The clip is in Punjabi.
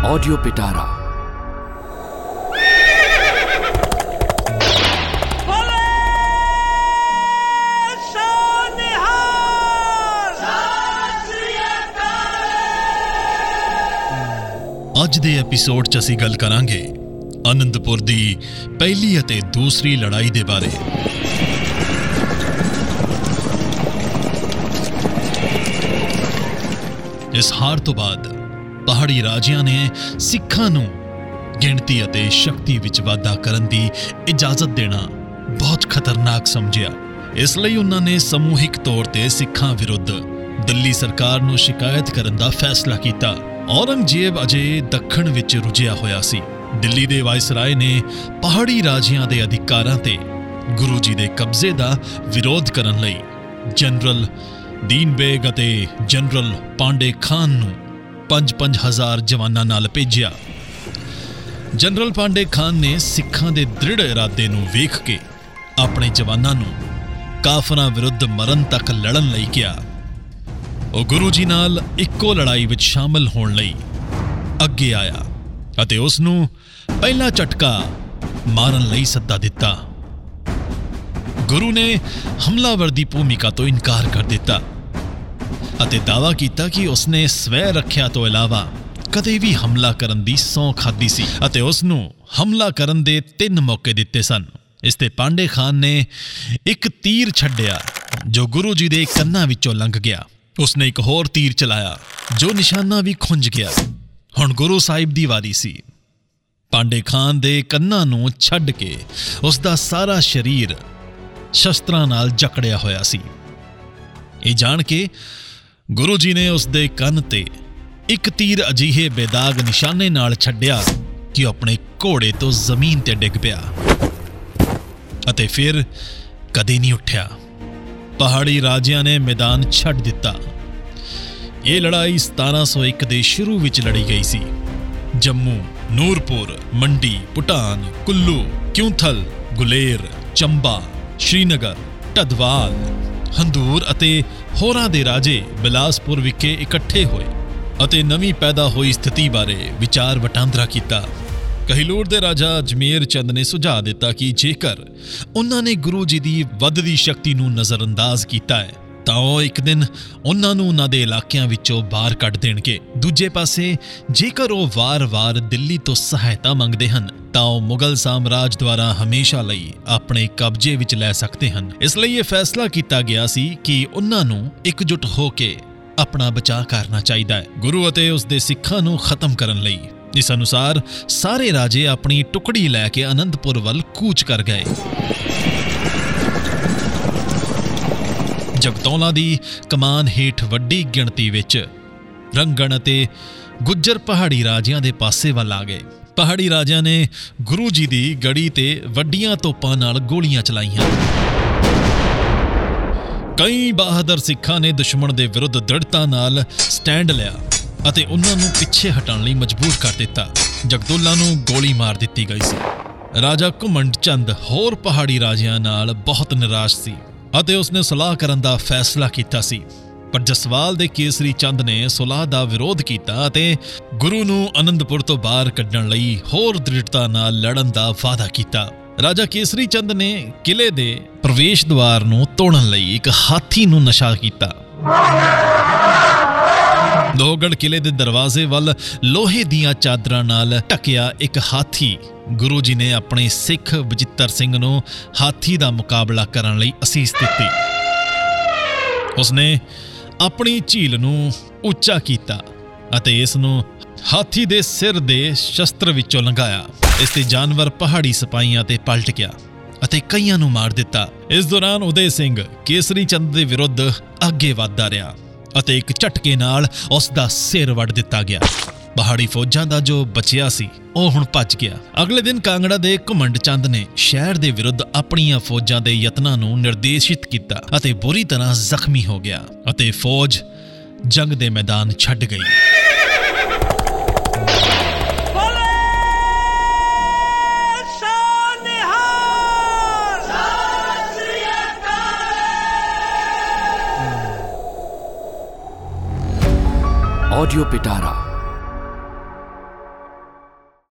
ऑडियो पिटारा। ਅੱਜ ਦੇ ਐਪੀਸੋਡ 'ਚ ਅਸੀਂ ਗੱਲ ਕਰਾਂਗੇ ਅਨੰਦਪੁਰ ਦੀ ਪਹਿਲੀ ਅਤੇ ਦੂਸਰੀ ਲੜਾਈ ਦੇ ਬਾਰੇ। ਇਸ ਹਾਰ ਤੋਂ ਬਾਅਦ ਪਹਾੜੀ ਰਾਜਿਆਂ ਨੇ ਸਿੱਖਾਂ ਨੂੰ ਗਿਣਤੀ ਅਤੇ ਸ਼ਕਤੀ ਵਿੱਚ ਵਾਧਾ ਕਰਨ ਦੀ ਇਜਾਜ਼ਤ ਦੇਣਾ ਬਹੁਤ ਖਤਰਨਾਕ ਸਮਝਿਆ। ਇਸ ਲਈ ਉਹਨਾਂ ਨੇ ਸਮੂਹਿਕ ਤੌਰ ਤੇ ਸਿੱਖਾਂ ਵਿਰੁੱਧ ਦਿੱਲੀ ਸਰਕਾਰ ਨੂੰ ਸ਼ਿਕਾਇਤ ਕਰਨ ਦਾ ਫੈਸਲਾ ਕੀਤਾ। ਔਰੰਗਜ਼ੇਬ ਅਜੇ ਦੱਖਣ ਵਿੱਚ ਰੁੱਝਿਆ ਹੋਇਆ ਸੀ। ਦਿੱਲੀ ਦੇ ਵਾਇਸਰਾਏ ਨੇ ਪਹਾੜੀ ਰਾਜਿਆਂ ਦੇ ਅਧਿਕਾਰਾਂ ਤੇ ਗੁਰੂ ਜੀ ਦੇ ਕਬਜ਼ੇ ਦਾ ਵਿਰੋਧ ਕਰਨ ਲਈ ਜਨਰਲ ਦੀਨ ਬੇਗ ਅਤੇ ਜਨਰਲ ਪਾਂਡੇ ਖਾਨ ਨੂੰ 5,000 ਜਵਾਨਾਂ ਨਾਲ ਭੇਜਿਆ। ਜਨਰਲ ਪਾਂਡੇ ਖਾਨ ਨੇ ਸਿੱਖਾਂ ਦੇ ਦ੍ਰਿੜ ਇਰਾਦੇ ਨੂੰ ਵੇਖ ਕੇ ਆਪਣੇ ਜਵਾਨਾਂ ਨੂੰ ਕਾਫਰਾਂ ਵਿਰੁੱਧ ਮਰਨ ਤੱਕ ਲੜਨ ਲਈ ਕਿਹਾ। ਉਹ ਗੁਰੂ ਜੀ ਨਾਲ ਇੱਕੋ ਲੜਾਈ ਵਿੱਚ ਸ਼ਾਮਲ ਹੋਣ ਲਈ ਅੱਗੇ ਆਇਆ ਅਤੇ ਉਸ ਨੂੰ ਪਹਿਲਾ ਝਟਕਾ ਮਾਰਨ ਲਈ ਸੱਦਾ ਦਿੱਤਾ। ਗੁਰੂ ਨੇ ਹਮਲਾਵਰ ਦੀ ਭੂਮਿਕਾ ਤੋਂ ਇਨਕਾਰ ਕਰ ਦਿੱਤਾ ਅਤੇ ਦਾਅਵਾ ਕੀਤਾ ਕਿ ਉਸਨੇ ਸਵੈ ਰੱਖਿਆ ਤੋਂ ਇਲਾਵਾ ਕਦੇ ਵੀ ਹਮਲਾ ਕਰਨ ਦੀ ਸਹੁੰ ਖਾਧੀ ਸੀ ਅਤੇ ਉਸ ਨੂੰ ਹਮਲਾ ਕਰਨ ਦੇ 3 ਮੌਕੇ ਦਿੱਤੇ ਸਨ। ਇਸ ਤੇ ਪਾਂਡੇ ਖਾਨ ਨੇ ਇੱਕ ਤੀਰ ਛੱਡਿਆ ਜੋ ਗੁਰੂ ਜੀ ਦੇ ਕੰਨਾਂ ਵਿੱਚੋਂ ਲੰਘ ਗਿਆ। ਉਸਨੇ ਇੱਕ ਹੋਰ ਤੀਰ ਚਲਾਇਆ ਜੋ ਨਿਸ਼ਾਨਾ ਵੀ ਖੁੰਝ ਗਿਆ। ਹੁਣ ਗੁਰੂ ਸਾਹਿਬ ਦੀ ਵਾਰੀ ਸੀ। ਪਾਂਡੇ ਖਾਨ ਦੇ ਕੰਨਾਂ ਨੂੰ ਛੱਡ ਕੇ ਉਸ ਦਾ ਸਾਰਾ ਸਰੀਰ ਸ਼ਸਤਰਾਂ ਨਾਲ ਜਕੜਿਆ ਹੋਇਆ ਸੀ। ਇਹ ਜਾਣ ਕੇ ਗੁਰੂ ਜੀ ਨੇ ਉਸ ਦੇ ਕੰਨ ਤੇ ਇੱਕ ਤੀਰ ਅਜਿਹੇ ਬੇਦਾਗ ਨਿਸ਼ਾਨੇ ਨਾਲ ਛੱਡਿਆ ਕਿ ਆਪਣੇ ਘੋੜੇ ਤੋਂ ਜ਼ਮੀਨ ਤੇ ਡਿੱਗ ਪਿਆ ਅਤੇ ਫਿਰ ਕਦੇ ਨਹੀਂ ਉੱਠਿਆ। ਪਹਾੜੀ ਰਾਜਿਆਂ ਨੇ ਮੈਦਾਨ ਛੱਡ ਦਿੱਤਾ। ਇਹ ਲੜਾਈ 1701 ਦੇ ਸ਼ੁਰੂ ਵਿੱਚ ਲੜੀ ਗਈ ਸੀ। ਜੰਮੂ, ਨੂਰਪੁਰ, ਮੰਡੀ, ਭੂਟਾਨ, ਕੁੱਲੂ, ਕਿਉਂਥਲ, ਗੁਲੇਰ, ਚੰਬਾ, ਸ਼੍ਰੀਨਗਰ, ਢਦਵਾਲ, ਹੰਦੂਰ ਅਤੇ ਹੋਰਾਂ ਦੇ ਰਾਜੇ ਬਿਲਾਸਪੁਰ ਵਿਖੇ ਇਕੱਠੇ ਹੋਏ ਅਤੇ ਨਵੀਂ ਪੈਦਾ ਹੋਈ ਸਥਿਤੀ ਬਾਰੇ ਵਿਚਾਰ ਵਟਾਂਦਰਾ ਕੀਤਾ। ਕਹਿਲੂਰ ਦੇ ਰਾਜਾ ਅਜਮੇਰ ਚੰਦ ਨੇ ਸੁਝਾਅ ਦਿੱਤਾ ਕਿ ਜੇਕਰ ਉਹਨਾਂ ਨੇ ਗੁਰੂ ਜੀ ਦੀ ਵੱਧਦੀ ਸ਼ਕਤੀ ਨੂੰ ਨਜ਼ਰਅੰਦਾਜ਼ ਕੀਤਾ ਹੈ ਤਾਂ ਉਹ ਇੱਕ ਦਿਨ ਉਹਨਾਂ ਨੂੰ ਉਹਨਾਂ ਦੇ ਇਲਾਕਿਆਂ ਵਿੱਚੋਂ ਬਾਹਰ ਕੱਢ ਦੇਣਗੇ। ਦੂਜੇ ਪਾਸੇ ਜੇਕਰ ਉਹ ਵਾਰ-ਵਾਰ ਦਿੱਲੀ ਤੋਂ ਸਹਾਇਤਾ ਮੰਗਦੇ ਹਨ ਤਾਂ ਉਹ ਮੁਗਲ ਸਾਮਰਾਜ ਦੁਆਰਾ ਹਮੇਸ਼ਾ ਲਈ ਆਪਣੇ ਕਬਜ਼ੇ ਵਿੱਚ ਲੈ ਸਕਦੇ ਹਨ। ਇਸ ਲਈ ਇਹ ਫੈਸਲਾ ਕੀਤਾ ਗਿਆ ਸੀ ਕਿ ਉਹਨਾਂ ਨੂੰ ਇਕਜੁੱਟ ਹੋ ਕੇ ਆਪਣਾ ਬਚਾਅ ਕਰਨਾ ਚਾਹੀਦਾ ਹੈ ਗੁਰੂ ਅਤੇ ਉਸ ਦੇ ਸਿੱਖਾਂ ਨੂੰ ਖਤਮ ਕਰਨ ਲਈ। ਇਸ ਅਨੁਸਾਰ ਸਾਰੇ ਰਾਜੇ ਆਪਣੀ ਟੁਕੜੀ ਲੈ ਕੇ ਅਨੰਦਪੁਰ ਵੱਲ ਕੂਚ ਕਰ ਗਏ। ਜਗਤੌਲਾ ਦੀ ਕਮਾਨ ਹੇਠ ਵੱਡੀ ਗਿਣਤੀ ਵਿੱਚ ਰੰਗਣ ਅਤੇ ਗੁੱਜਰ ਪਹਾੜੀ ਰਾਜਿਆਂ ਦੇ ਪਾਸੇ ਵੱਲ ਆ ਗਏ। ਪਹਾੜੀ ਰਾਜਿਆਂ ਨੇ ਗੁਰੂ ਜੀ ਦੀ ਗੜੀ ਤੇ ਵੱਡੀਆਂ ਤੋਪਾਂ ਨਾਲ ਗੋਲੀਆਂ ਚਲਾਈਆਂ। ਕਈ ਬਹਾਦਰ ਸਿੱਖਾਂ ਨੇ ਦੁਸ਼ਮਣ ਦੇ ਵਿਰੁੱਧ ਦ੍ਰਿੜਤਾ ਨਾਲ ਸਟੈਂਡ ਲਿਆ ਅਤੇ ਉਹਨਾਂ ਨੂੰ ਪਿੱਛੇ ਹਟਣ ਲਈ ਮਜਬੂਰ ਕਰ ਦਿੱਤਾ। ਜਗਤੌਲਾ ਨੂੰ ਗੋਲੀ ਮਾਰ ਦਿੱਤੀ ਗਈ ਸੀ। ਰਾਜਾ ਘੁਮੰਡ ਚੰਦ ਹੋਰ ਪਹਾੜੀ ਰਾਜਿਆਂ ਨਾਲ ਬਹੁਤ ਨਿਰਾਸ਼ ਸੀ ਅਤੇ ਉਸਨੇ ਸੁਲਾਹ ਕਰਨ ਦਾ ਫੈਸਲਾ ਕੀਤਾ ਸੀ। ਪਰ ਜਸਵਾਲ ਦੇ ਕੇਸਰੀ ਚੰਦ ਨੇ ਸੁਲਾਹ ਦਾ ਵਿਰੋਧ ਕੀਤਾ ਅਤੇ ਗੁਰੂ ਨੂੰ ਅਨੰਦਪੁਰ ਤੋਂ ਬਾਹਰ ਕੱਢਣ ਲਈ ਹੋਰ ਦ੍ਰਿੜਤਾ ਨਾਲ ਲੜਨ ਦਾ ਵਾਅਦਾ ਕੀਤਾ। ਰਾਜਾ ਕੇਸਰੀ ਚੰਦ ਨੇ ਕਿਲੇ ਦੇ ਪ੍ਰਵੇਸ਼ ਦੁਆਰ ਨੂੰ ਤੋੜਨ ਲਈ ਇੱਕ ਹਾਥੀ ਨੂੰ ਨਸ਼ਾ ਕੀਤਾ। ਲੋਹਗੜ੍ਹ ਕਿਲੇ ਦੇ ਦਰਵਾਜ਼ੇ ਵੱਲ ਲੋਹੇ ਦੀਆਂ ਚਾਦਰਾਂ ਨਾਲ ਢਕਿਆ ਇੱਕ ਹਾਥੀ ਗੁਰੂ ਜੀ ਨੇ ਆਪਣੇ ਸਿੱਖ ਬਚਿੱਤਰ ਸਿੰਘ ਨੂੰ ਹਾਥੀ ਦਾ ਮੁਕਾਬਲਾ ਕਰਨ ਲਈ ਅਸੀਸ ਦਿੱਤੀ। ਉਸਨੇ ਆਪਣੀ ਝੀਲ ਨੂੰ ਉੱਚਾ ਕੀਤਾ ਅਤੇ ਇਸ ਨੂੰ ਹਾਥੀ ਦੇ ਸਿਰ ਦੇ ਸ਼ਸਤਰ ਵਿੱਚੋਂ ਲੰਘਾਇਆ। ਇਸ ਤੇ ਜਾਨਵਰ ਪਹਾੜੀ ਸਿਪਾਹੀਆਂ ਤੇ ਪਲਟ ਗਿਆ ਅਤੇ ਕਈਆਂ ਨੂੰ ਮਾਰ ਦਿੱਤਾ। ਇਸ ਦੌਰਾਨ ਉਦੈ ਸਿੰਘ ਕੇਸਰੀ ਚੰਦ ਦੇ ਵਿਰੁੱਧ ਅੱਗੇ ਵਧਦਾ ਰਿਹਾ ਅਤੇ ਇੱਕ ਝਟਕੇ ਨਾਲ ਉਸ ਦਾ ਸਿਰ ਵੱਢ ਦਿੱਤਾ ਗਿਆ। ਪਹਾੜੀ ਫੌਜਾਂ ਦਾ ਜੋ ਬਚਿਆ ਸੀ ਉਹ ਹੁਣ ਭੱਜ ਗਿਆ। ਅਗਲੇ ਦਿਨ ਕਾਂਗੜਾ ਦੇ ਘੁਮੰਡ ਚੰਦ ਨੇ ਸ਼ਹਿਰ ਦੇ ਵਿਰੁੱਧ ਆਪਣੀਆਂ ਫੌਜਾਂ ਦੇ ਯਤਨਾਂ ਨੂੰ ਨਿਰਦੇਸ਼ਿਤ ਕੀਤਾ ਅਤੇ ਬੁਰੀ ਤਰ੍ਹਾਂ ਜ਼ਖਮੀ ਹੋ ਗਿਆ ਅਤੇ ਫੌਜ ਜੰਗ ਦੇ ਮੈਦਾਨ ਛੱਡ ਗਈ। ऑडियो पिटारा।